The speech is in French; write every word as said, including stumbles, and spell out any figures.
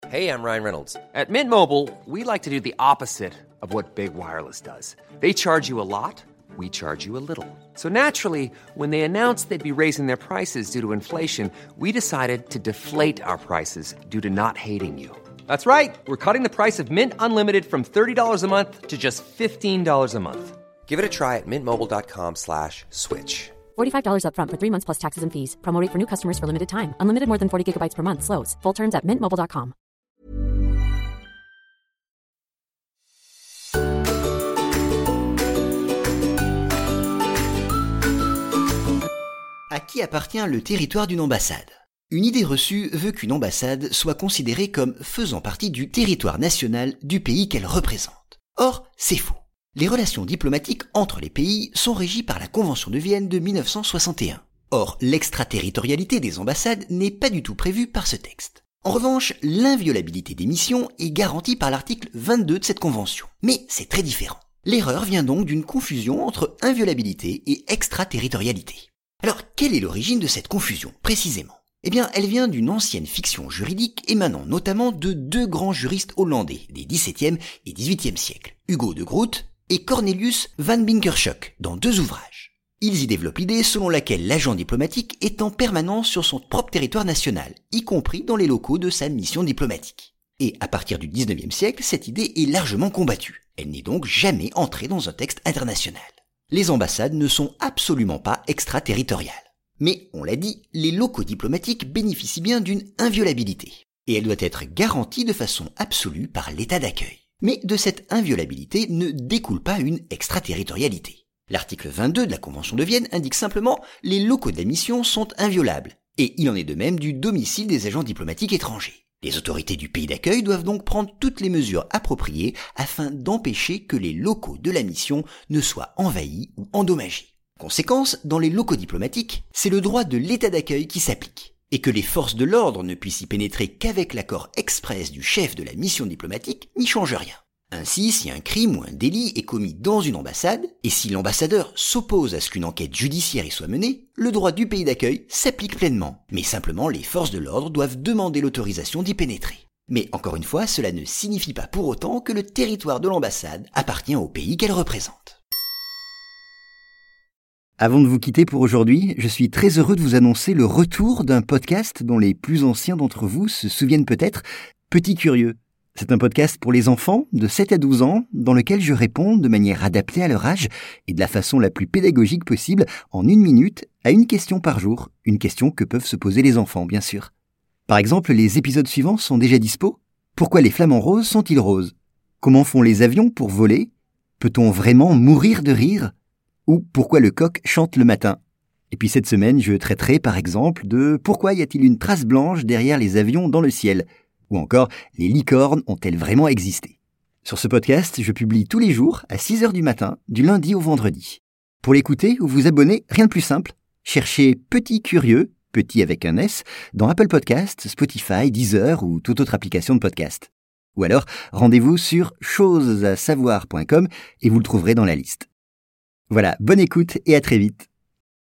Hey, I'm Ryan Reynolds. At Mint Mobile, we like to do the opposite of what Big Wireless does. They charge you a lot, we charge you a little. So naturally, when they announced they'd be raising their prices due to inflation, we decided to deflate our prices due to not hating you. That's right. We're cutting the price of Mint Unlimited from thirty dollars a month to just fifteen dollars a month. Give it a try at mintmobile.com slash switch. forty-five dollars up front for three months plus taxes and fees. Promo rate for new customers for limited time. Unlimited more than forty gigabytes per month. Slows full terms at mint mobile dot com. À qui appartient le territoire d'une ambassade ? Une idée reçue veut qu'une ambassade soit considérée comme faisant partie du territoire national du pays qu'elle représente. Or, c'est faux. Les relations diplomatiques entre les pays sont régies par la Convention de Vienne de mille neuf cent soixante et un. Or, l'extraterritorialité des ambassades n'est pas du tout prévue par ce texte. En revanche, l'inviolabilité des missions est garantie par l'article vingt-deux de cette convention. Mais c'est très différent. L'erreur vient donc d'une confusion entre inviolabilité et extraterritorialité. Alors, quelle est l'origine de cette confusion, précisément ? Eh bien, elle vient d'une ancienne fiction juridique émanant notamment de deux grands juristes hollandais des dix-septième et dix-huitième siècles, Hugo de Groot et Cornelius van Binkershoek, dans deux ouvrages. Ils y développent l'idée selon laquelle l'agent diplomatique est en permanence sur son propre territoire national, y compris dans les locaux de sa mission diplomatique. Et à partir du dix-neuvième siècle, cette idée est largement combattue. Elle n'est donc jamais entrée dans un texte international. Les ambassades ne sont absolument pas extraterritoriales. Mais, on l'a dit, les locaux diplomatiques bénéficient bien d'une inviolabilité. Et elle doit être garantie de façon absolue par l'état d'accueil. Mais de cette inviolabilité ne découle pas une extraterritorialité. L'article vingt-deux de la Convention de Vienne indique simplement « les locaux de la mission sont inviolables ». Et il en est de même du domicile des agents diplomatiques étrangers. Les autorités du pays d'accueil doivent donc prendre toutes les mesures appropriées afin d'empêcher que les locaux de la mission ne soient envahis ou endommagés. Conséquence, dans les locaux diplomatiques, c'est le droit de l'état d'accueil qui s'applique, et que les forces de l'ordre ne puissent y pénétrer qu'avec l'accord express du chef de la mission diplomatique n'y change rien. Ainsi, si un crime ou un délit est commis dans une ambassade, et si l'ambassadeur s'oppose à ce qu'une enquête judiciaire y soit menée, le droit du pays d'accueil s'applique pleinement. Mais simplement, les forces de l'ordre doivent demander l'autorisation d'y pénétrer. Mais encore une fois, cela ne signifie pas pour autant que le territoire de l'ambassade appartient au pays qu'elle représente. Avant de vous quitter pour aujourd'hui, je suis très heureux de vous annoncer le retour d'un podcast dont les plus anciens d'entre vous se souviennent peut-être, Petit Curieux. C'est un podcast pour les enfants de sept à douze ans dans lequel je réponds de manière adaptée à leur âge et de la façon la plus pédagogique possible en une minute à une question par jour, une question que peuvent se poser les enfants bien sûr. Par exemple, les épisodes suivants sont déjà dispo. Pourquoi les flamants roses sont-ils roses ? Comment font les avions pour voler ? Peut-on vraiment mourir de rire ? Ou pourquoi le coq chante le matin ? Et puis cette semaine, je traiterai par exemple de pourquoi y a-t-il une trace blanche derrière les avions dans le ciel ? Ou encore, les licornes ont-elles vraiment existé ? Sur ce podcast, je publie tous les jours à six heures du matin, du lundi au vendredi. Pour l'écouter ou vous abonner, rien de plus simple. Cherchez Petit Curieux, petit avec un S, dans Apple Podcasts, Spotify, Deezer ou toute autre application de podcast. Ou alors, rendez-vous sur choses à savoir point com et vous le trouverez dans la liste. Voilà, bonne écoute et à très vite.